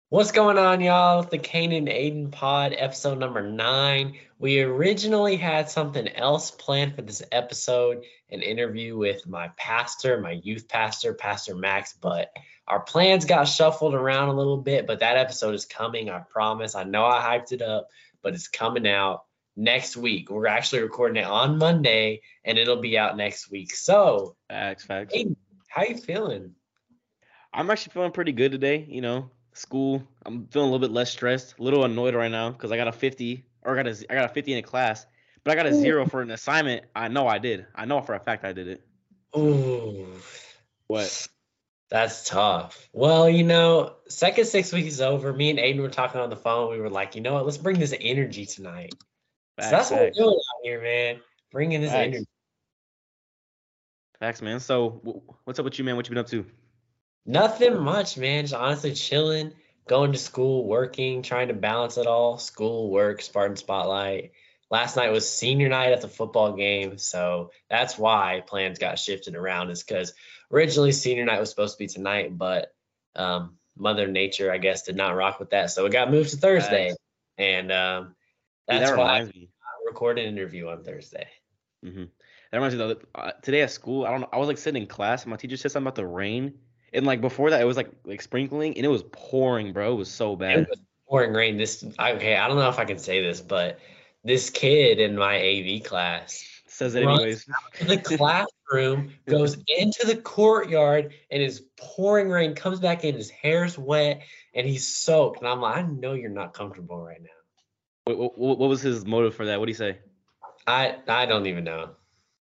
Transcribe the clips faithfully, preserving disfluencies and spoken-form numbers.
What's going on, y'all? The Kane and Aiden pod, episode number nine. We originally had something else planned for this episode, an interview with my pastor, my youth pastor, Pastor Max, but our plans got shuffled around a little bit. But that episode is coming, I promise. I know I hyped it up, but it's coming out next week. We're actually recording it on Monday, and it'll be out next week. So, Facts, facts. Aiden, how you feeling? I'm actually feeling pretty good today. You know, school. I'm feeling a little bit less stressed. A little annoyed right now because I got a fifty or I got a I got a fifty in a class, but I got a zero for an assignment. I know I did. I know for a fact I did it. Ooh. What? That's tough. Well, you know, second six weeks is over. Me and Aiden were talking on the phone. We were like, you know what? Let's bring this energy tonight. So Facts, that's what we're facts, doing out here, man. Bringing this facts, energy. facts, man. So, wh- what's up with you, man? What you been up to? Nothing much, man. Just honestly chilling, going to school, working, trying to balance it all. School, work, Spartan Spotlight. Last night was senior night at the football game, so that's why plans got shifted around. Is because originally senior night was supposed to be tonight, but um, Mother Nature, I guess, did not rock with that, so it got moved to Thursday, Facts. and um, Dude, that that's why I reminds me. recorded an interview on Thursday. hmm That reminds me. Though, uh, today at school, I don't know. I was like sitting in class, and my teacher said something about the rain, and like before that, it was like like sprinkling, and it was pouring, bro. It was so It bad. was pouring rain. This okay, I don't know if I can say this, but this kid in my A V class Says it runs anyways. out of the classroom, goes into the courtyard, and is pouring rain, comes back in, his hair's wet, and he's soaked. And I'm like, I know you're not comfortable right now. What, what, what was his motive for that? What do you say? I I don't even know.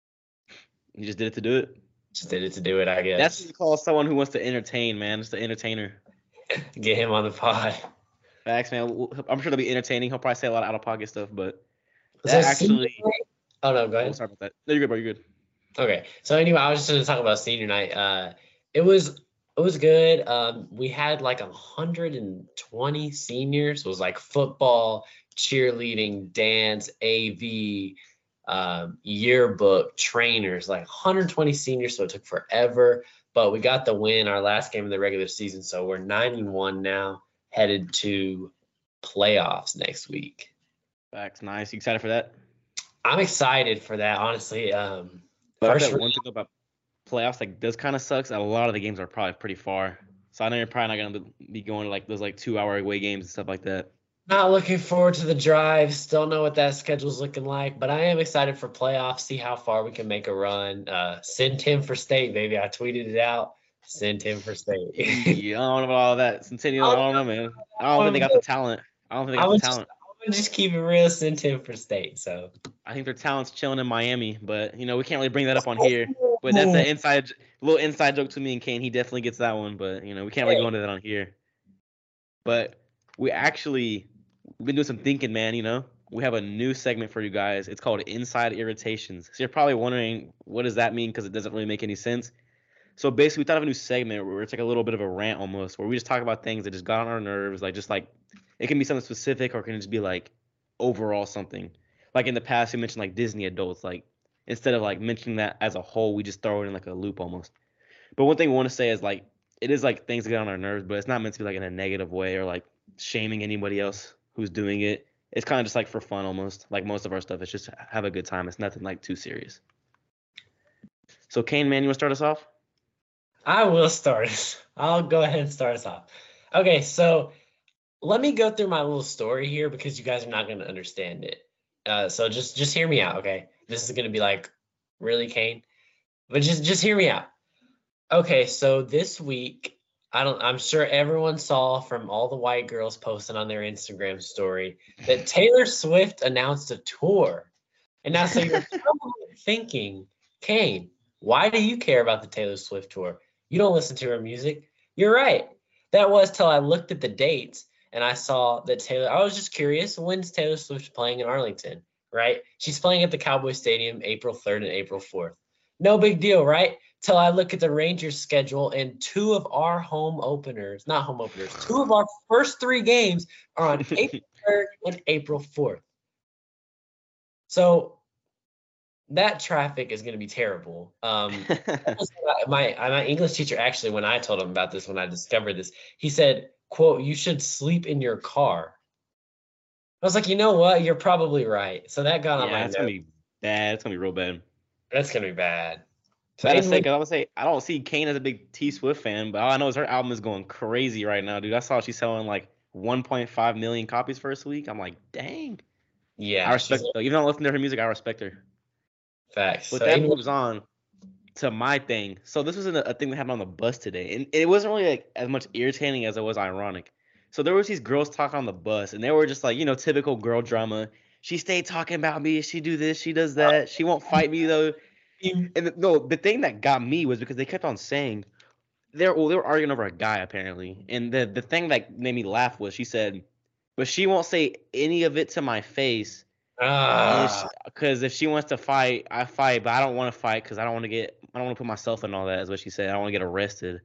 He just did it to do it. Just did it to do it, I That's what guess. you call someone who wants to entertain, man. Just an entertainer. Get him on the pod. Facts, man. I'm sure it'll be entertaining. He'll probably say a lot of out of pocket stuff, but So that senior actually. night. Oh no, go Oh, ahead. sorry about that. No, you're good, bro. You're good. Okay. So anyway, I was just gonna talk about senior night. Uh, it was it was good. Um, we had like a hundred and twenty seniors. It was like football, cheerleading, dance, A V, um, yearbook, trainers, like one hundred twenty seniors. So it took forever, but we got the win our last game of the regular season. So we're nine and one now, headed to playoffs next week. Facts, nice. You excited for that? I'm excited for that, honestly. Um, But I first. bet one thing about playoffs like this kind of sucks. A lot of the games are probably pretty far, so I know you're probably not gonna be going to like those like two hour away games and stuff like that. Not looking forward to the drive. Still know what that schedule's looking like, but I am excited for playoffs. See how far we can make a run. Uh, send Tim for state, baby. I tweeted it out. Send Tim for state. Yeah, I don't know about all that. Centennial, I I'm, don't know, man. I don't think they got the talent. I don't think they got the I'm just, talent. I'm gonna just keep it real. Send Tim for state. So. I think their talent's chilling in Miami, but you know we can't really bring that up on here. But that's an inside little inside joke to me and Kane. He definitely gets that one, but you know we can't really go Hey, into that on here. But we actually we've been doing some thinking, man. You know we have a new segment for you guys. It's called Inside Irritations. So you're probably wondering what does that mean because it doesn't really make any sense. So basically, we thought of a new segment where it's like a little bit of a rant almost, where we just talk about things that just got on our nerves, like just like it can be something specific or it can just be like overall something. Like in the past, we mentioned like Disney adults, like instead of like mentioning that as a whole, we just throw it in like a loop almost. But one thing we want to say is like it is like things that get on our nerves, but it's not meant to be like in a negative way or like shaming anybody else who's doing it. It's kind of just like for fun almost. Like most of our stuff, it's just have a good time. It's nothing like too serious. So Kane, man, you want to start us off? I will start us. I'll go ahead and start us off. Okay, so let me go through my little story here because you guys are not going to understand it. Uh, so just just hear me out, okay? This is going to be like really Kane, but just just hear me out. Okay, so this week, I don't I'm sure everyone saw from all the white girls posting on their Instagram story that Taylor Swift announced a tour. And now so you're probably thinking, Kane, why do you care about the Taylor Swift tour? You don't listen to her music. You're right. That was till I looked at the dates and I saw that Taylor, I was just curious, when's Taylor Swift playing in Arlington, right? She's playing at the Cowboy Stadium April third and April fourth. No big deal, right? Till I look at the Rangers schedule and two of our home openers, not home openers, two of our first three games are on April third and April fourth. So that traffic is going to be terrible. Um, my my English teacher actually, when I told him about this, when I discovered this, he said quote, you should sleep in your car. I was like, you know what? You're probably right. So that got on Yeah, my it's gonna note. be bad. It's gonna be real bad. That's gonna be bad. So Sad to Aiden, say, what, because I would say I don't see Kane as a big T Swift fan, but all I know is her album is going crazy right now, dude. I saw she's selling like one point five million copies first week. I'm like, dang. I yeah, she's respect though. Even though I listen to her music, I respect her. facts. But So that Aiden, moves on to my thing. So this was a, a thing that happened on the bus today, and it wasn't really like as much irritating as it was ironic. So there was these girls talking on the bus, and they were just like, you know, typical girl drama. She stayed talking about me. She do this. She does that. She won't fight me though. And the, no, the thing that got me was because they kept on saying they're well, they were arguing over a guy apparently, and the the thing that made me laugh was she said, but she won't say any of it to my face, and if ah, because if she wants to fight, I fight, but I don't want to fight because I don't want to get I don't want to put myself in all that. Is what she said. I don't want to get arrested.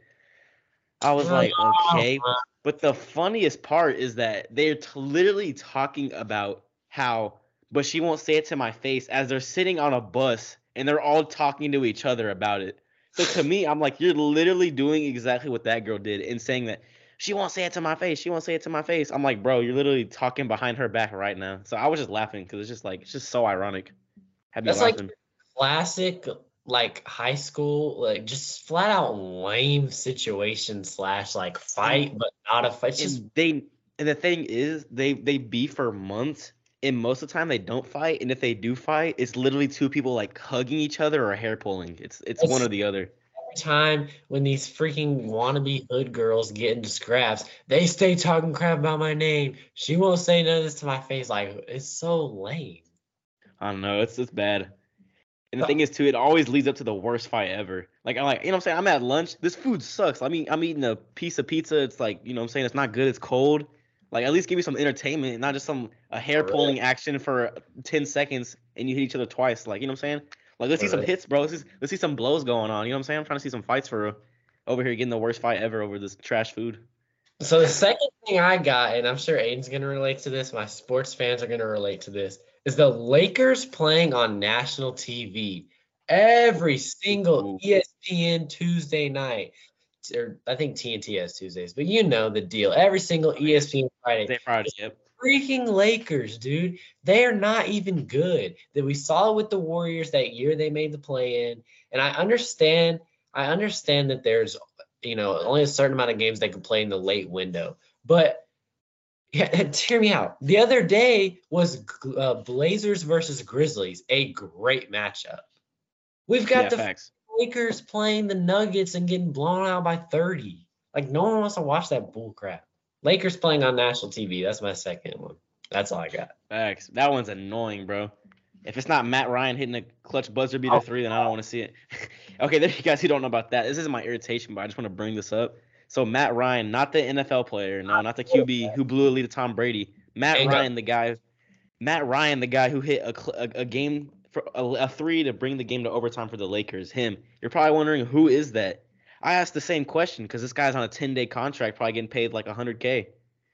I was like, okay, but the funniest part is that they're t- literally talking about how, but she won't say it to my face as they're sitting on a bus and they're all talking to each other about it. So to me, I'm like, you're literally doing exactly what that girl did and saying that she won't say it to my face. She won't say it to my face. I'm like, bro, you're literally talking behind her back right now. So I was just laughing because it's just like, it's just so ironic. Had me that's like laughing. classic, like high school, like just flat out lame situation slash like And fight, but not a fight. It's just and they and the thing is they they beef for months and most of the time they don't fight and if they do fight it's literally two people like hugging each other or hair pulling. It's it's one it's or the other. every time when these freaking wannabe hood girls get into scraps, they stay talking crap about my name. She won't say none of this to my face. Like it's so lame. I don't know, it's it's bad. And the But thing is too, it always leads up to the worst fight ever. Like I'm like, you know what I'm saying, I'm at lunch, this food sucks. I mean, I'm eating a piece of pizza, it's like, you know what I'm saying, it's not good, it's cold. Like at least give me some entertainment, not just some a hair for real, pulling action for ten seconds and you hit each other twice. Like, you know what I'm saying? Like let's see for some real. hits, bro. Let's see, let's see some blows going on. You know what I'm saying? I'm trying to see some fights for real. Over here getting the worst fight ever over this trash food. So the second thing I got, and I'm sure Aiden's gonna relate to this, my sports fans are gonna relate to this, is the Lakers playing on national T V every single Ooh, E S P N Tuesday night. Or I think T N T has Tuesdays, but you know the deal. Every single right. E S P N Friday. They Friday, yep. Freaking Lakers, dude. They are not even good. That we saw with the Warriors that year they made the play in. And I understand, I understand that there's, you know, only a certain amount of games they can play in the late window. But yeah, hear me out. The other day was uh, Blazers versus Grizzlies, a great matchup. We've got Yeah, the facts. Lakers playing the Nuggets and getting blown out by thirty. Like no one wants to watch that bull crap. Lakers playing on national T V. That's my second one. That's all I got. Facts. That one's annoying, bro. If it's not Matt Ryan hitting a clutch buzzer beater three, then I don't want to see it. Okay, there you guys who don't know about that. This isn't my irritation, but I just want to bring this up. So Matt Ryan, not the N F L player, no, not the Q B who blew a lead to Tom Brady. Matt And go. Ryan, the guy, Matt Ryan, the guy who hit a cl- a, a game for a, a three to bring the game to overtime for the Lakers. Him. You're probably wondering who is that? I asked the same question because this guy's on a ten day contract, probably getting paid like one hundred k.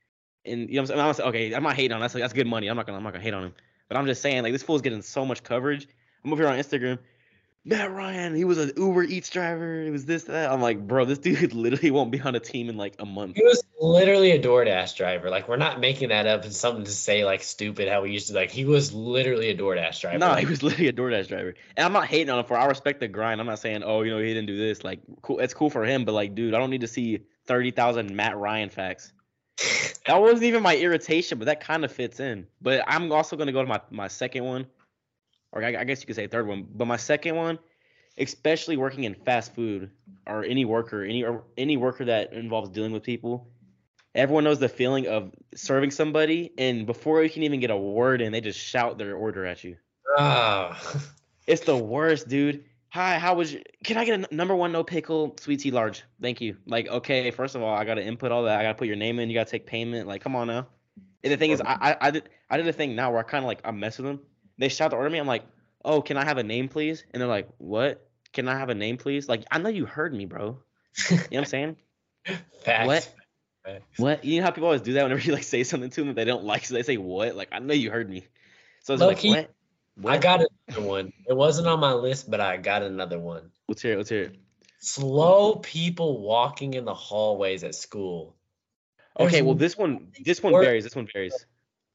And you know what I'm saying? I'm not, okay, I'm not hating on him. That's that's good money. I'm not gonna I'm not gonna hate on him. But I'm just saying, like this fool's getting so much coverage. I'm over here on Instagram. Matt Ryan, he was an Uber Eats driver. It was this that. I'm like, bro, this dude literally won't be on a team in like a month. He was literally a DoorDash driver. Like we're not making that up and something to say like stupid how we used to like he was literally a DoorDash driver. No, he Like was literally a DoorDash driver. And I'm not hating on him for I respect the grind. I'm not saying, oh, you know, he didn't do this. Like, cool, it's cool for him, but like, dude, I don't need to see thirty thousand Matt Ryan facts. That wasn't even my irritation, but that kind of fits in. But I'm also gonna go to my, my second one, or I, I guess you could say third one. But my second one, especially working in fast food or any worker, any or any worker that involves dealing with people, everyone knows the feeling of serving somebody, and before you can even get a word in, they just shout their order at you. oh. It's the worst, dude. Hi, how was you? Can I get a n- number one no pickle, sweet tea large? Thank you. Like, okay, first of all, I gotta input all that. I gotta put your name in. You gotta take payment. Like, come on now. And the thing is, I I, I did I did a thing now where I kind of like I mess with them. They shout the order at me. I'm like, oh, can I have a name, please? And they're like, what? Can I have a name, please? Like, I know you heard me, bro. You know what I'm saying? Facts. What? Facts. What? You know how people always do that whenever you like say something to them that they don't like, so they say what? Like, I know you heard me. So it's Low like, key, what? I What? got another one. It wasn't on my list, but I got another one. Let's hear it. Let's hear it. Slow people walking in the hallways at school. There's Okay, well nothing this one this one worse. varies. This one varies.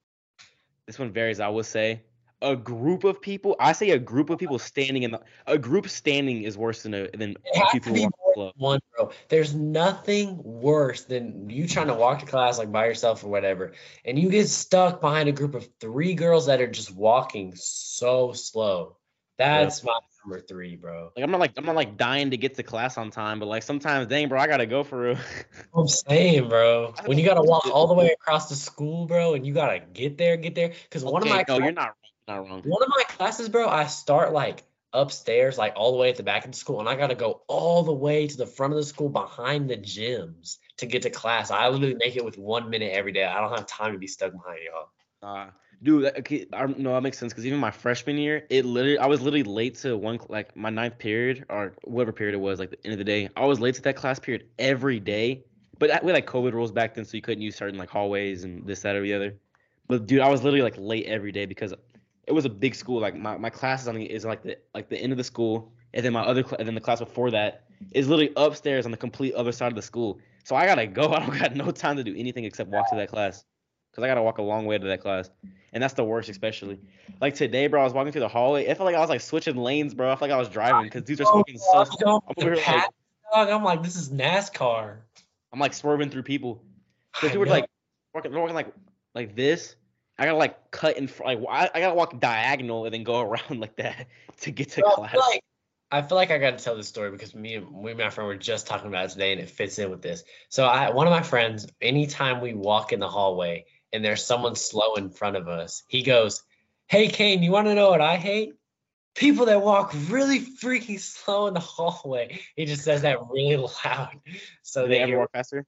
This one varies. I would say a group of people. I say a group of people standing in the a group standing is worse than a than It a has few to people be walking more slow. than one, bro. There's nothing worse than you trying to walk to class like by yourself or whatever, and you get stuck behind a group of three girls that are just walking so slow. Yeah. That's my number three, bro. Like I'm not like I'm not like dying to get to class on time, but like sometimes, dang, bro, I gotta go for real. I'm saying, bro. I When think you gotta walk it- all the way across the school, bro, and you gotta get there, get there. Because one of okay, my no, cla- you're not wrong. You're not wrong. one of my classes, bro, I start like upstairs, like all the way at the back of the school, and I gotta go all the way to the front of the school behind the gyms to get to class. I literally make it with one minute every day. I don't have time to be stuck behind y'all. Uh, dude, that- okay, I, no, that makes sense because even my freshman year, it literally, I was literally late to one, cl- like my ninth period or whatever period it was, like the end of the day. I was late to that class period every day. But I- we had like COVID rules back then, so you couldn't use certain like hallways and this, that, or the other. But dude, I was literally like late every day because it was a big school. Like my, my class is on the is like the like the end of the school, and then my other cl- and then the class before that is literally upstairs on the complete other side of the school. So I gotta go. I don't got no time to do anything except walk to that class because I gotta walk a long way to that class, and that's the worst, especially. Like today, bro, I was walking through the hallway. It felt like I was like switching lanes, bro. I felt like I was driving because dudes are Oh, smoking so. I'm going I'm to over here pass, like dog. I'm like, this is NASCAR. I'm like swerving through people because I people are know. like walking, they're walking like like this. I gotta like cut in front. Like I, I gotta walk diagonal and then go around like that to get to Bro, I class. feel like I feel like I got to tell this story because me and me and my friend were just talking about it today, and it fits in with this. So I, one of my friends, anytime we walk in the hallway and there's someone slow in front of us, he goes, "Hey, Kane, you want to know what I hate? People that walk really freaking slow in the hallway." He just says that really loud, so Do they they ever hear. walk faster?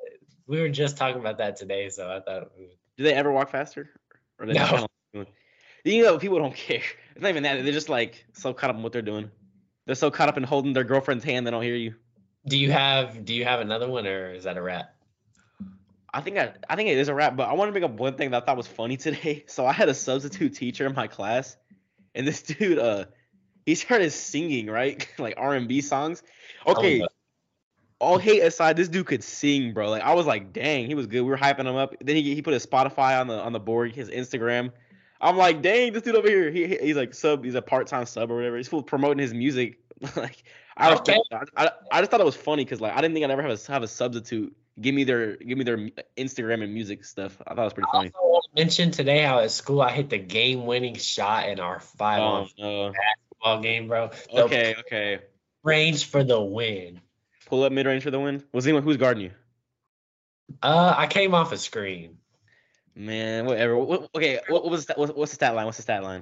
We were just talking about that today, so I thought, Do they ever walk faster? Or they just no. kind of you know, people don't care. It's not even that. They're just like so caught up in what they're doing. They're so caught up in holding their girlfriend's hand they don't hear you. Do you have Do you have another one, or is that a wrap? I think I, I think it is a wrap, but I want to bring up one thing that I thought was funny today. So I had a substitute teacher in my class, and this dude, uh, he started singing, right, like R and B songs. Okay, all hate aside, this dude could sing, bro. Like I was like, dang, he was good. We were hyping him up. Then he he put his Spotify on the on the board, his Instagram. I'm like, dang, this dude over here, he he's like sub, he's a part time sub or whatever. He's full promoting his music. Like I Okay. respect. that. I, I I just thought it was funny because like I didn't think I'd ever have a have a substitute give me their give me their Instagram and music stuff. I thought it was pretty I funny. also want to mention today how at school I hit the game-winning shot in our five Oh on no. basketball game, bro. The Okay, okay. range for the win. Pull up mid range for the win. Was anyone who's guarding you? Uh, I came off a screen. Man, whatever. What, okay, what, what was the, what, what's the stat line? What's the stat line?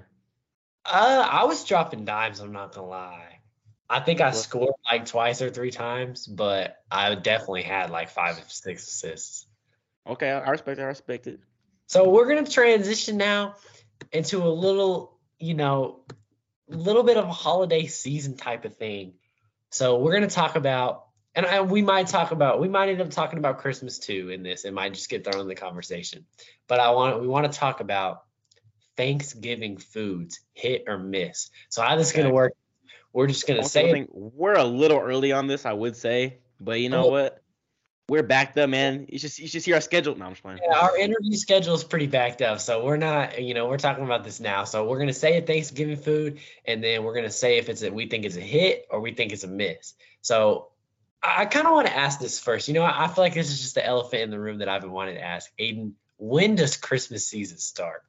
Uh, I was dropping dimes. I'm not gonna lie. I think I What? scored like twice or three times, but I definitely had like five or six assists. Okay, I I respect it. I respect it. So we're gonna transition now into a little, you know, little bit of a holiday season type of thing. So we're gonna talk about, and I, we might talk about, we might end up talking about Christmas too in this. It might just get thrown in the conversation. But I want, we want to talk about Thanksgiving foods, hit or miss. So how this is gonna Okay. work? We're just gonna I'll say say one it. thing. We're a little early on this, I would say, but you know Oh, what? We're backed up, man. You just you should see our schedule. No, I'm just playing. yeah, our interview schedule is pretty backed up, so we're not, you know, we're talking about this now. So we're gonna say a Thanksgiving food, and then we're gonna say if it's a, we think it's a hit or we think it's a miss. So I, I kind of want to ask this first. You know, I, I feel like this is just the elephant in the room that I've been wanting to ask. Aiden, when does Christmas season start?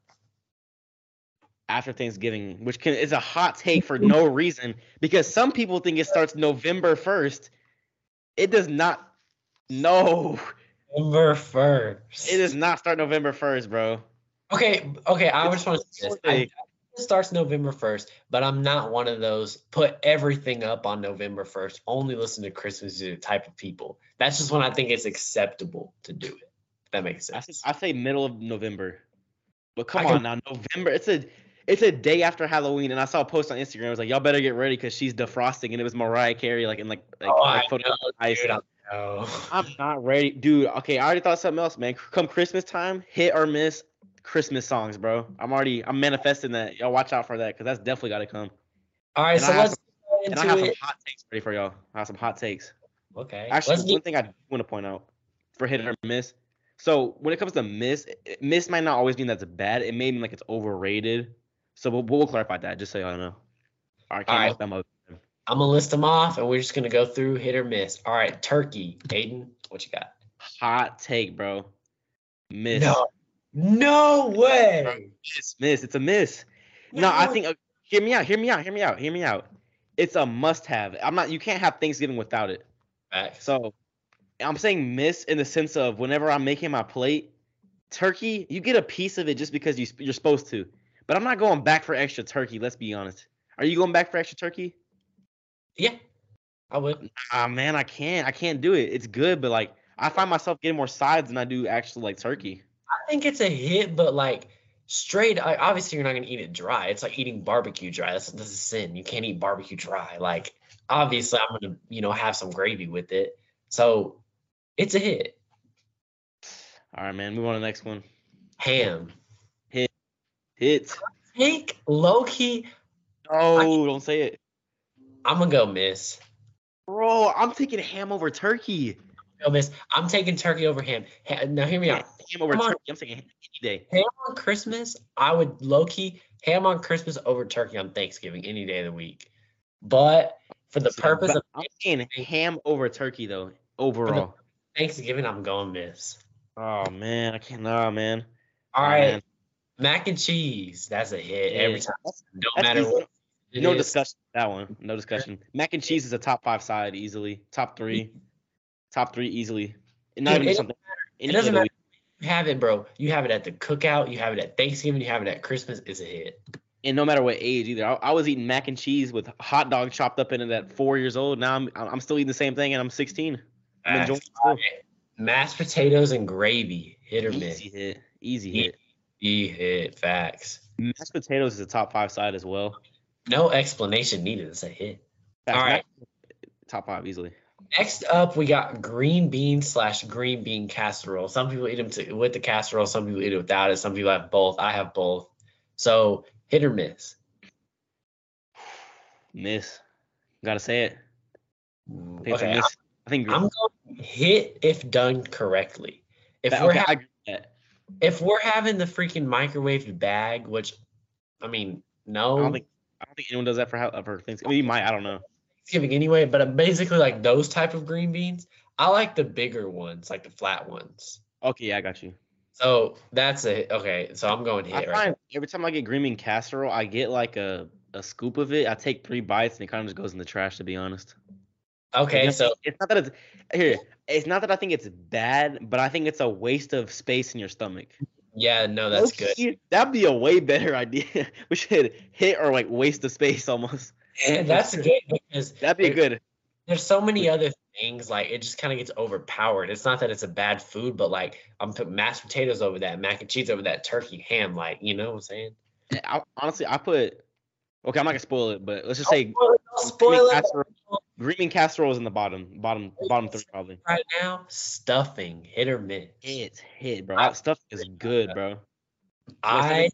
After Thanksgiving, which can is a hot take for no reason because some people think it starts November first. It does not. No, November it does first. not start November first, bro. Okay, okay. I It's just want to say this. I, holiday. it starts November first, but I'm not one of those put everything up on November first, only listen to Christmas music type of people. That's just when I think it's acceptable to do it. If that makes I say, sense. I say middle of November. But come I can, on now, November. It's a it's a day after Halloween, and I saw a post on Instagram. It was like, y'all better get ready because she's defrosting, and it was Mariah Carey, like in like like oh, I like photo know, ice. dude. I know. I'm not ready, dude. Okay, I already thought something else, man. Come Christmas time, hit or miss Christmas songs, bro. I'm already I'm manifesting that. Y'all watch out for that because that's definitely got to come. All right, And I so have let's some get and I into have some it. hot takes ready for y'all. I have some hot takes. Okay, let's Actually, get. one thing I do want to point out for hit or miss, So when it comes to miss, it- miss might not always mean that's bad. It may mean like it's overrated. So we'll, we'll clarify that just so y'all know. All right, All Cam, right, I'm, I'm up. I'm gonna list them off, and we're just gonna go through hit or miss. All right, turkey. Aiden, what you got? Hot take, bro. Miss. No, no Bro, way. miss, miss. It's a miss. No, I No. think. Uh, hear me out. Hear me out. Hear me out. Hear me out. It's a must-have. I'm not. You can't have Thanksgiving without it. Facts. So I'm saying miss in the sense of whenever I'm making my plate, turkey, you get a piece of it just because you you're supposed to. But I'm not going back for extra turkey. Let's be honest. Are you going back for extra turkey? Yeah, I would. Ah, man, I can't. I can't do it. It's good, but like I find myself getting more sides than I do actually like turkey. I think it's a hit, but like straight. I, obviously, you're not gonna eat it dry. It's like eating barbecue dry. That's that's a sin. You can't eat barbecue dry. Like obviously, I'm gonna you know have some gravy with it. So it's a hit. All right, man. Move on to the next one. Ham. Hit, hit. Think low key. I, Oh, don't say it, I'm gonna go miss. bro. I'm taking ham over turkey. Go miss. I'm taking turkey over ham. Ha- Now hear me Yeah, out. ham over Ham on, turkey. I'm taking ham any day. ham on Christmas, I would low key ham on Christmas over turkey on Thanksgiving any day of the week. But for the See, purpose but of I'm saying Thanksgiving, ham over turkey though. for the Overall. Thanksgiving, I'm going miss. Oh man, I can't. Nah, man. All All right, right, man. mac and cheese. That's a hit every Yeah, time. that's, No that's matter easy. what it No is. discussion. That one. No discussion. Mac and cheese is a top five side easily. Top three. Top three easily. And not Dude, even just it, something. it Any day of doesn't the matter. week. You have it, bro. You have it at the cookout. You have it at Thanksgiving. You have it at Christmas. It's a hit. And no matter what age either. I, I was eating mac and cheese with hot dog chopped up in it at four years old. Now I'm I'm still eating the same thing and I'm sixteen. I'm enjoying Facts. it still. Mashed potatoes and gravy, hit or miss. Easy hit. Easy E hit. E hit. Facts. Mashed potatoes is a top five side as well. No explanation needed. It's a hit. All Facts. right. Mac, top five easily. Next up, we got green bean slash green bean casserole. Some people eat them to, with the casserole. Some people eat it without it. Some people have both. I have both. So hit or miss. Miss. Gotta say it. I think it's a Okay, miss. I think I'm going hit if done correctly. If that, we're okay, ha- I agree with that. if we're having the freaking microwaved bag, which I mean, no I don't think I don't think anyone does that for how for things. I mean, you might. I don't know. Thanksgiving anyway, but I'm basically like those type of green beans. I like the bigger ones, like the flat ones. Okay, yeah, I got you. So that's a okay. So I'm going I hit right find every time I get green bean casserole, I get like a a scoop of it. I take three bites and it kind of just goes in the trash. To be honest. there. Like, you Okay, know, so it's not that it's here. It's not that I think it's bad, but I think it's a waste of space in your stomach. yeah, no, that's good. Low-key, that'd be a way better idea. We should hit or like waste of space almost. And that's good because That'd be there- good. there's so many other things. Like it just kind of gets overpowered. It's not that it's a bad food, but like I'm putting mashed potatoes over that, mac and cheese over that, turkey, ham. Like you know what I'm saying? I, honestly, I put. Okay, I'm not gonna spoil it, but let's just say Don't spoil green it. casserole, green bean casserole is in the bottom, bottom, bottom three probably. Right now, stuffing, hit or miss. Hit, hit, bro. That stuff is good, bro. I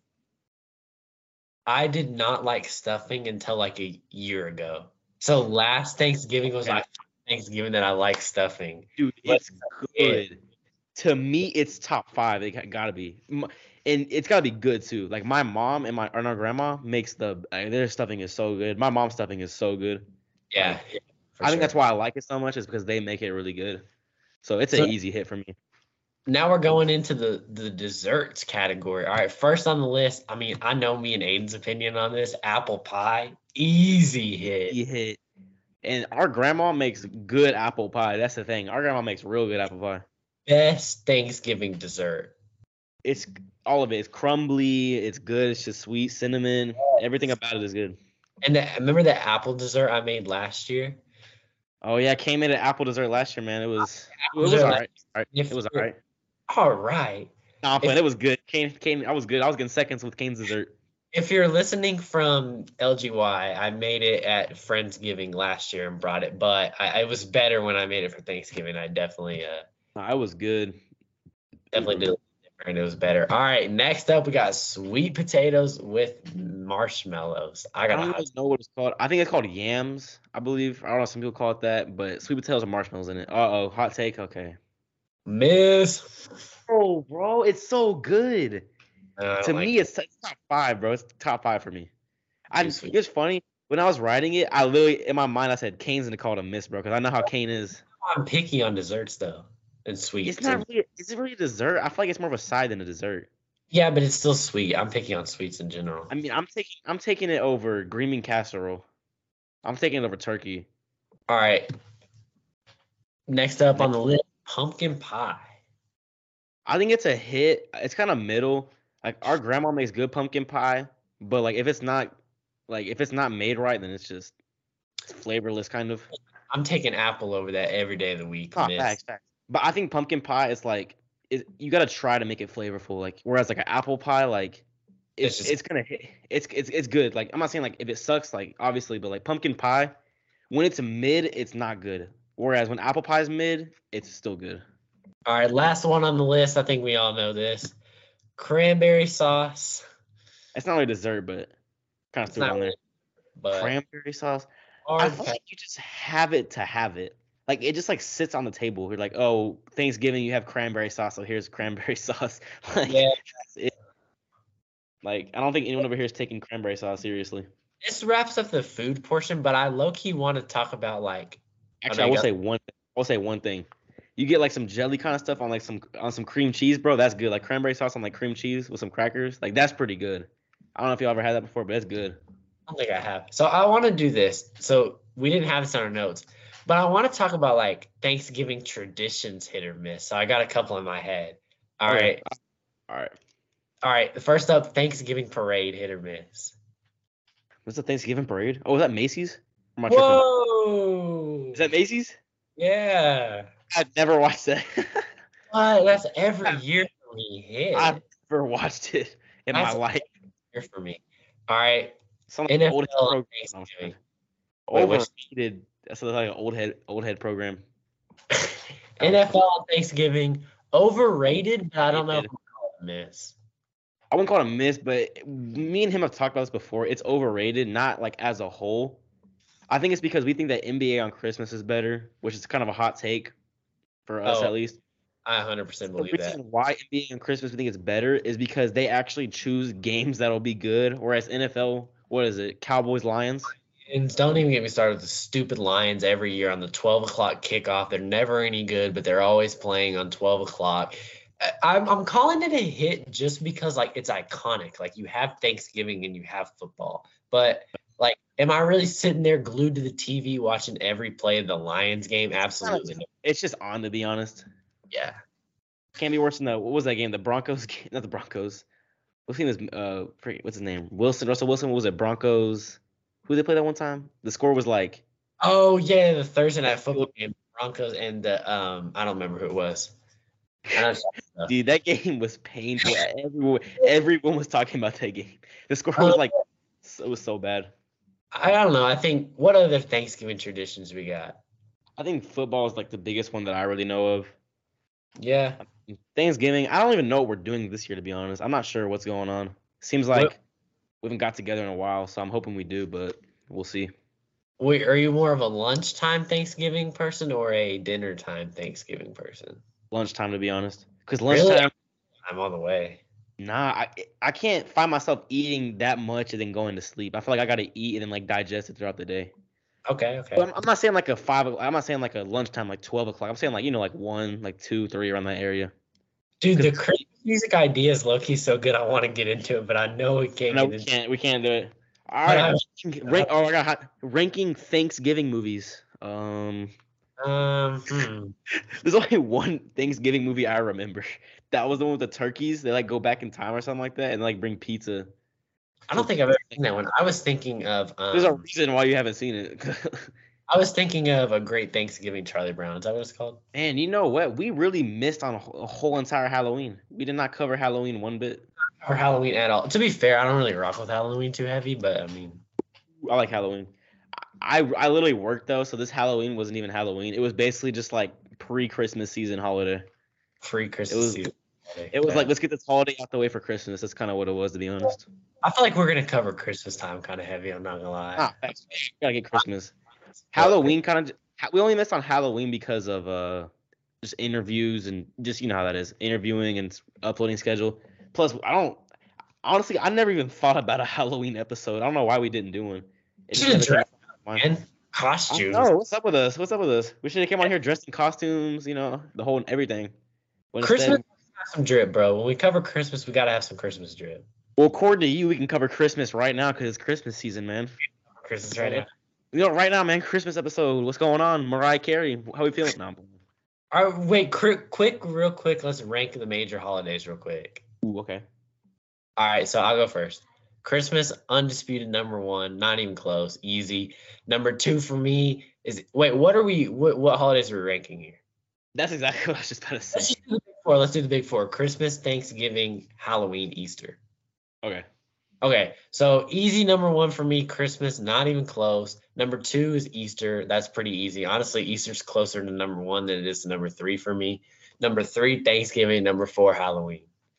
I did not like stuffing until like a year ago. So last Thanksgiving was Okay. my Thanksgiving that I like stuffing. Dude, But it's good. To me, it's top five. It got- gotta be, M- and it's gotta be good too. Like my mom and my and our grandma makes the uh, their stuffing is so good. My mom's stuffing is so good. Yeah, yeah, for I think sure. that's why I like it so much is because they make it really good. So it's So- an easy hit for me. Now we're going into the the desserts category. All right, first on the list. I mean, I know me and Aiden's opinion on this. Apple pie, easy hit. Easy hit. And our grandma makes good apple pie. That's the thing. Our grandma makes real good apple pie. Best Thanksgiving dessert. It's all of it. It's crumbly. It's good. It's just sweet cinnamon. Everything about it is good. And the, remember the apple dessert I made last year? Oh yeah, came in at apple dessert last year, man. It was it was dessert all last- right. All right. If It was all you're- right. All right. Nah, I'm If- playing. It was good. Kane, Kane, I was good. I was getting seconds with Kane's dessert. If you're listening from L G Y, I made it at Friendsgiving last year and brought it, but I, it was better when I made it for Thanksgiving. I definitely, uh, Nah, it was good. definitely did it different. It was better. All right, next up we got sweet potatoes with marshmallows. I I got a don't hot. really know what it's called. I think it's called yams, I believe. I don't know. Some people call it that, but sweet potatoes and marshmallows in it. Uh oh, hot take. Okay. Miss. Oh, bro, it's so good. No, I To don't like me, it's, it's top five, bro. It's top five for me. too I sweet. it's funny when I was writing it, I literally in my mind I said Kane's gonna call it a miss, bro, because I know how Kane is. I'm picky on desserts though, and It's sweets. And not really. Is it really a dessert? I feel like it's more of a side than a dessert. yeah, but it's still sweet. I'm picky on sweets in general. I mean, I'm taking I'm taking it over green bean casserole. I'm taking it over turkey. All right. Next up on Next, the list, pumpkin pie. I think it's a hit. It's kind of middle. Like our grandma makes good pumpkin pie, but like if it's not like if it's not made right, then it's just it's flavorless kind of. I'm taking apple over that every day of the week, Oh, miss. facts, facts. But I think pumpkin pie is like it, you gotta try to make it flavorful. Like whereas like an apple pie, like It's it's just it's gonna hit. It's it's it's good. Like I'm not saying like if it sucks, like obviously, but like pumpkin pie, when it's mid, it's not good. Whereas when apple pie is mid, it's still good. all right. Last one on the list. I think we all know this. Cranberry sauce. It's not really dessert, but kind of It's threw it not on there. really, but Cranberry sauce. I hard. feel pass. like you just have it to have it. Like it just like sits on the table. You're like, oh, Thanksgiving, you have cranberry sauce, so here's cranberry sauce. Like Yeah. that's it. Like I don't think anyone over here is taking cranberry sauce seriously. This wraps up the food portion, but I low key want to talk about like I know Actually, I you will got say one. I will say one thing. You get like some jelly kind of stuff on like some on some cream cheese, bro. That's good. Like cranberry sauce on like cream cheese with some crackers. Like that's pretty good. I don't know if you ever had that before, but it's good. I don't think I have. So I want to do this. So we didn't have this on our notes, but I want to talk about like Thanksgiving traditions, hit or miss. So I got a couple in my head. All Okay. right. All right. All right. First up, Thanksgiving parade, hit or miss. What's the Thanksgiving parade? Oh, is that Macy's? Or am I tripping? Whoa. Is that Macy's? Yeah. I've never watched that. What? That's every I've, year for me. I've Hit. never watched it in my That's life. every year for me. All right. Some old head N F L on program. No, I'm Thanksgiving. sorry. Wait, what's Overrated. That's like an old head old head program. Um, N F L on Thanksgiving? Overrated, but I don't know if overrated. I'm call it a miss. I wouldn't call it a miss, but me and him have talked about this before. It's overrated, not like as a whole. I think it's because we think that N B A on Christmas is better, which is kind of a hot take for us Oh, at least. I one hundred percent The believe that. reason why N B A on Christmas we think it's better is because they actually choose games that'll be good, whereas N F L, what is it, Cowboys Lions? And don't even get me started with the stupid Lions every year on the twelve o'clock kickoff. They're never any good, but they're always playing on twelve o'clock. I- I'm, I'm calling it a hit just because like it's iconic. Like you have Thanksgiving and you have football, but like, am I really sitting there glued to the T V watching every play of the Lions game? Absolutely not. It's just on, to be honest. Yeah. Can't be worse than the what was that game? The Broncos game, not the Broncos. What team is uh freaking- what's his name? Wilson, Russell Wilson. What was it? Broncos. Who they play that one time? The score was like Oh yeah, the Thursday night football game, Broncos and the um, I don't remember who it was. I know stuff. dude, that game was painful. Everyone, everyone was talking about that game. The score Uh, was like, it was so bad. I don't know. I think what other Thanksgiving traditions we got? I think football is like the biggest one that I really know of. Yeah. Thanksgiving, I don't even know what we're doing this year, to be honest. I'm not sure what's going on. Seems What, like we haven't got together in a while, so I'm hoping we do, but we'll see. wait, are you more of a lunchtime Thanksgiving person or a dinner time Thanksgiving person? Lunchtime, to be honest, because Really? lunchtime, I'm on the way. nah, I I can't find myself eating that much and then going to sleep. I feel like I gotta eat and then like digest it throughout the day. Okay, okay. But I'm, I'm not saying like a five. o- I'm not saying like a lunchtime, like twelve o'clock. I'm saying like you know like one, like two, three around that area. Dude, the 'Cause Christmas music idea is low-key so good. I want to get into it, but I know we can't no, get we into can't. We can't do it. All But right. I, Rank, oh, I got hot, ranking Thanksgiving movies. Um, um, hmm. there's only one Thanksgiving movie I remember. That was the one with the turkeys. They like go back in time or something like that, and like bring pizza. I don't So think I've ever seen that one. I was thinking of there's a um, reason why you haven't seen it. I was thinking of A Great Thanksgiving, Charlie Brown. Is that what it's called? Man, you know what? We really missed on a wh- a whole entire Halloween. We did not cover Halloween one bit. Or Halloween at all. To be fair, I don't really rock with Halloween too heavy, but I mean, I like Halloween. I I literally worked though, so this Halloween wasn't even Halloween. It was basically just like pre-Christmas season holiday. free It Christmas was season. it was like Yeah. let's get this holiday out the way for Christmas. That's kind of what it was, to be honest. I feel like we're gonna cover Christmas time kind of heavy. I'm not gonna lie. Ah, facts. Gotta get Christmas. Halloween kind of we only missed on Halloween because of uh just interviews and just you know how that is, interviewing and uploading schedule. Plus, I don't honestly, I never even thought about a Halloween episode. I don't know why we didn't do one. It just Should have never came dressed to my mind. and I don't costumes. know what's up with us. What's up with us? We should have came on here dressed in costumes, you know, the whole everything. But Christmas instead, has some drip, bro. When we cover Christmas, we gotta have some Christmas drip. well, according to you, we can cover Christmas right now because it's Christmas season, man. Christmas So, right now. You know, right now, man, Christmas episode. What's going on? Mariah Carey, how we feeling? No, I'm playing. All right, wait, quick, quick, real quick. Let's rank the major holidays real quick. Ooh, okay. All right, so I'll go first. Christmas, undisputed number one, not even close, easy. Number two for me is wait, what are we? What, what holidays are we ranking here? That's exactly what I was just about to Let's say. just do the big four. Let's do the big four: Christmas, Thanksgiving, Halloween, Easter. Okay. Okay, so easy number one for me, Christmas, not even close. Number two is Easter. That's pretty easy. Honestly, Easter's closer to number one than it is to number three for me. Number three, Thanksgiving. Number four, Halloween.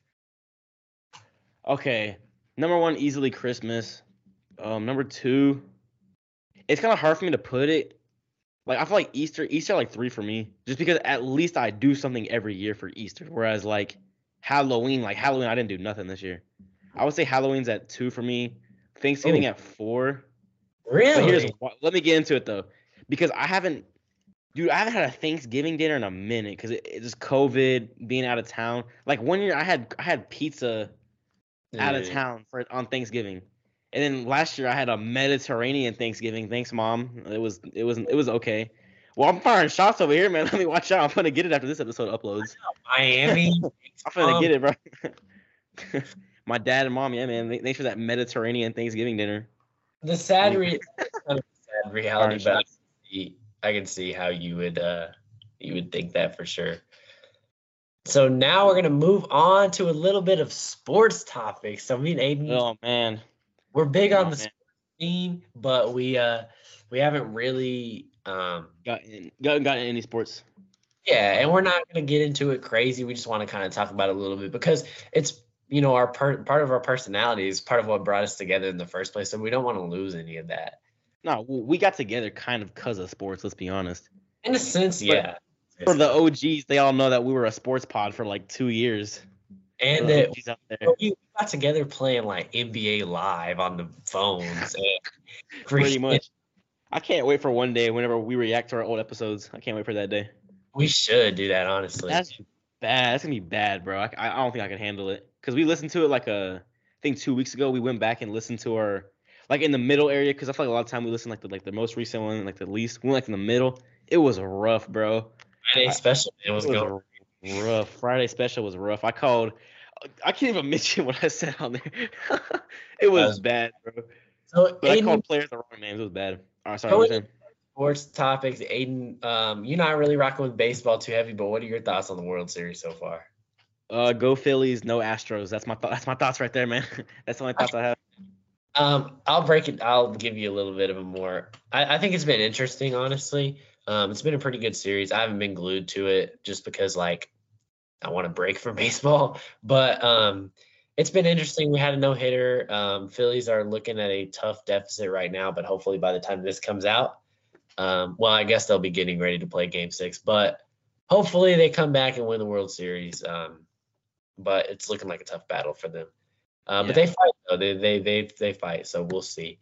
Okay. Number one, easily Christmas. Um, number two, it's kind of hard for me to put it. Like I feel like Easter, Easter like three for me, just because at least I do something every year for Easter. Whereas like Halloween, like Halloween, I didn't do nothing this year. I would say Halloween's at two for me. Thanksgiving Ooh. at four. Really? But here's wh- let me get into it though, because I haven't, dude, I haven't had a Thanksgiving dinner in a minute because it, it's just COVID, being out of town. Like one year I had I had pizza out of Yeah. town for on Thanksgiving, and then last year I had a Mediterranean Thanksgiving. Thanks, mom. It was it was it was okay. Well, I'm firing shots over here, man. Let me watch out. I'm gonna get it after this episode uploads. Miami. I'm gonna um, get it, bro. My dad and mom, yeah, man. th- Thanks for that Mediterranean Thanksgiving dinner. The sad, Mm. re- kind of sad Firing reality, but I shots. can, see, I can see how you would uh you would think that for sure. So now we're gonna move on to a little bit of sports topics. So me and Aiden, Oh man. we're big on Oh, the man. sports team, but we uh we haven't really um Got in, got got in any sports. yeah, and we're not gonna get into it crazy. We just want to kind of talk about it a little bit because it's you know our per- part of our personality is part of what brought us together in the first place. So we don't want to lose any of that. No, w- we got together kind of because of sports. Let's be honest. In a sense, But yeah. For the O Gs, they all know that we were a sports pod for like two years. And For that the O Gs out there. we got together playing like N B A Live on the phones. And Pretty freaking- much. I can't wait for one day whenever we react to our old episodes. I can't wait for that day. We should do that, honestly. That's bad. That's gonna be bad, bro. I, I don't think I can handle it because we listened to it like a, I think two weeks ago. We went back and listened to our, like in the middle area because I feel like a lot of time we listen like the like the most recent one, and like the least. We went like in the middle. It was rough, bro. Friday I- special. It was, It was going. rough. Friday special was rough. I called. I can't even mention what I said on there. It was was- bad, bro. So But I Aiden, called players the wrong names. It was bad. All right, sorry. Go What you saying? sports topics. Aiden, um, you're not really rocking with baseball too heavy, but what are your thoughts on the World Series so far? Uh, go Phillies, no Astros. That's my th- that's my thoughts right there, man. That's the only thoughts I have. Um, I'll break it. I'll give you a little bit of a more. I, I think it's been interesting, honestly. Um, it's been a pretty good series. I haven't been glued to it just because, like, I want to break from baseball. But um, it's been interesting. We had a no hitter. Um, Phillies are looking at a tough deficit right now, but hopefully by the time this comes out, um, well, I guess they'll be getting ready to play Game Six. But hopefully they come back and win the World Series. Um, but it's looking like a tough battle for them. Uh, But Yeah. they fight though. They they they they fight. So we'll see.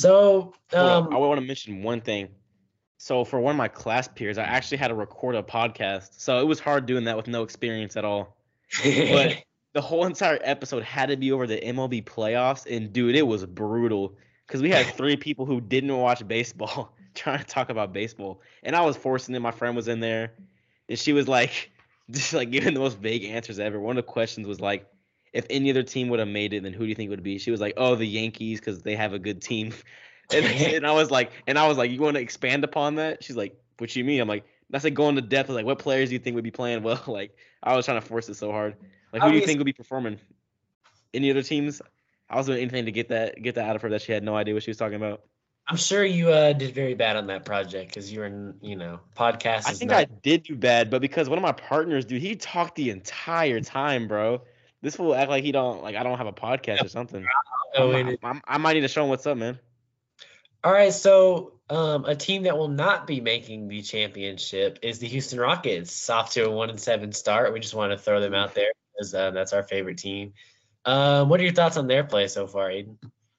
So Hold up, um, I want to mention one thing. So for one of my class peers, I actually had to record a podcast. So it was hard doing that with no experience at all. But the whole entire episode had to be over the M L B playoffs, and dude, it was brutal because we had three people who didn't watch baseball trying to talk about baseball, and I was forcing it. My friend was in there, and she was like, just like giving the most vague answers ever. One of the questions was like, if any other team would have made it, then who do you think it would be? She was like, oh, the Yankees because they have a good team. And, and I was like, and I was like, you want to expand upon that? She's like, what you mean? I'm like, that's like going to depth. I was like, what players do you think would be playing well? Like, I was trying to force it so hard. Like, who do you Obvious- think would be performing? Any other teams? I was doing anything to get that get that out of her that she had no idea what she was talking about. I'm sure you uh, did very bad on that project because you were in, you know, podcast. I is think not, I did do bad, but because one of my partners, dude, he talked the entire time, bro. This fool act like he don't like I don't have a podcast or something. go I'm- in it. I'm- I might need to show him what's up, man. All right, so um, a team that will not be making the championship is the Houston Rockets, off to a one and seven start. We just want to throw them out Oof. there because uh, that's our favorite team. Um, what are your thoughts on their play so far, Aiden?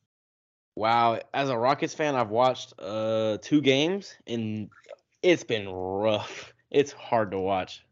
Wow, as a Rockets fan, I've watched uh two games and it's been rough. It's hard to watch.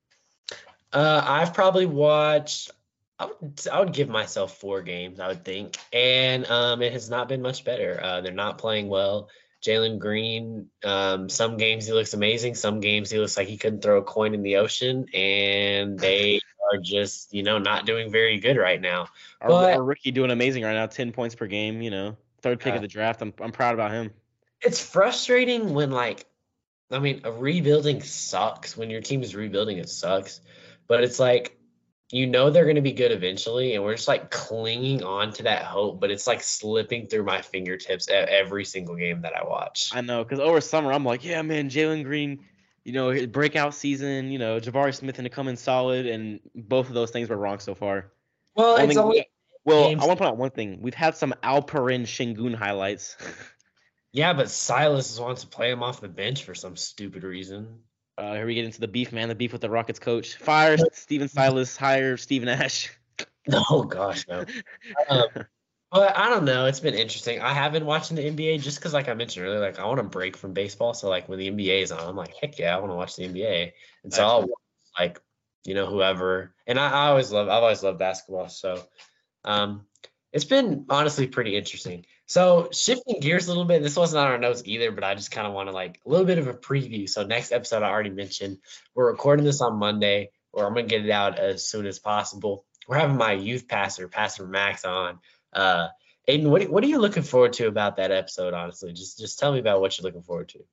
Uh, I've probably watched. I would I would give myself four games, I would think, and um, it has not been much better. Uh, they're not playing well. Jalen Green, um, some games he looks amazing, some games he looks like he couldn't throw a coin in the ocean, and they are just you know not doing very good right now. Our But our rookie doing amazing right now, ten points per game, you know. Third pick uh, of the draft. I'm I'm proud about him. it's frustrating when like I mean, a rebuilding sucks. When your team is rebuilding, it sucks. But it's like, you know, they're going to be good eventually. And we're just like clinging on to that hope. But it's like slipping through my fingertips at every single game that I watch. I know, because over summer I'm like, yeah, man, Jalen Green, you know, his breakout season, you know, Jabari Smith and to come in solid, and both of those things were wrong so far. Well, Only it's thing, we only got, well, I games. want to point out one thing. We've had some Alperen Şengün highlights. Yeah, but Silas wants to play him off the bench for some stupid reason. Uh, here we get into the beef, man. The beef with the Rockets coach. Fire Steven Silas, hire Steven Nash. Oh, gosh, no. Um, But I don't know. It's been interesting. I have been watching the N B A just because, like I mentioned earlier, like I want to break from baseball. So like when the N B A is on, I'm like, heck yeah, I want to watch the N B A. And so Facts, I'll man. watch, like, you know, whoever. And I, I always love, I've always loved basketball. So um, it's been honestly pretty interesting. So shifting gears a little bit, this wasn't on our notes either, but I just kind of want to like a little bit of a preview. So next episode, I already mentioned we're recording this on Monday, or I'm gonna get it out as soon as possible. We're having my youth pastor, Pastor Max, on. Uh, Aiden, what, what are you looking forward to about that episode? Honestly, just just tell me about what you're looking forward to.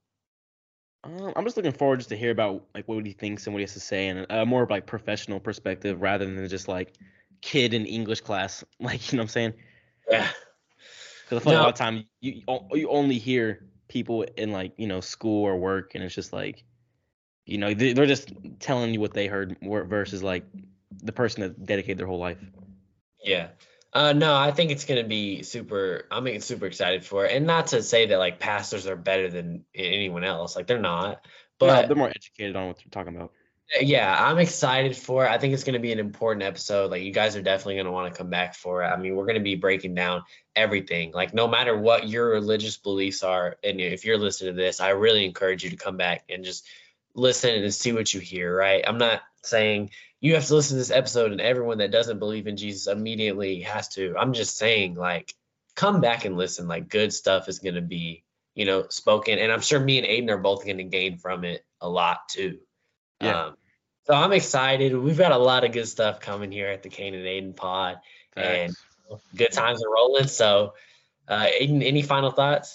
Um, I'm just looking forward just to hear about like what he thinks and what he has to say, and a more of like professional perspective rather than just like kid in English class. Like you know what I'm saying? Yeah. Because I feel like a No. lot of time you you you only hear people in like you know school or work, and it's just like you know they- they're just telling you what they heard more versus like the person that dedicated their whole life. Yeah. Uh, no, I think it's gonna be super. I'm like, super excited for it, and not to say that like pastors are better than anyone else. Like they're not, No, but they're more educated on what they're talking about. yeah, I'm excited for it. I think it's going to be an important episode. Like you guys are definitely going to want to come back for it. I mean, we're going to be breaking down everything. Like no matter what your religious beliefs are, and if you're listening to this, I really encourage you to come back and just listen and see what you hear, right? I'm not saying you have to listen to this episode and everyone that doesn't believe in Jesus immediately has to. I'm just saying like come back and listen. Like good stuff is going to be, you know, spoken, and I'm sure me and Aiden are both going to gain from it a lot too. Yeah, Um, so I'm excited. We've got a lot of good stuff coming here at the Kane and Aiden pod, and facts. good times are rolling. So, uh, Aiden, any final thoughts?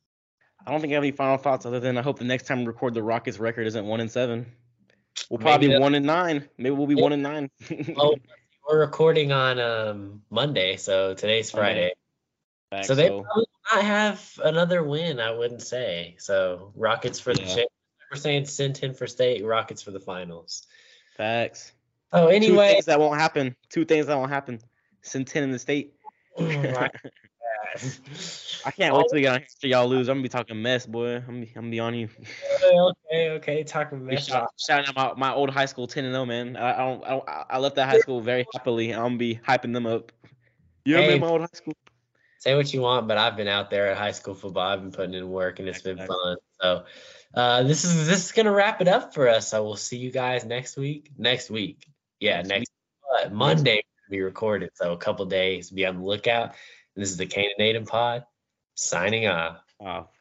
I don't think I have any final thoughts other than I hope the next time we record the Rockets record isn't one and seven. We'll probably Maybe be the one and nine. Maybe we'll be one and nine. well, we're recording on um, Monday, so today's Monday. Friday. So Facts. they So probably will not have another win, I wouldn't say. So Rockets for the yeah, champ. We're saying send ten for state, Rockets for the finals. facts. Oh, Two anyway. things that won't happen. Two things that won't happen. Send ten in the state. I- I can't wait till we get on here after y'all lose. I'm gonna be talking mess, boy. I'm gonna be, I'm gonna be on you. okay, okay, talking Be mess. shout, shouting out my, my old high school ten and oh man. I, I don't I don't I left that high school very happily. And I'm gonna be hyping them up. Yeah, man, Hey, my old high school. say what you want, but I've been out there at high school football. I've been putting in work, and it's Facts, been facts. fun. So, uh, this is this is gonna wrap it up for us. So we'll see you guys next week. Next week, yeah, Next next week. uh, Monday will be recorded. So a couple days, be on the lookout. And this is the Kane and Aiden pod signing off. Uh,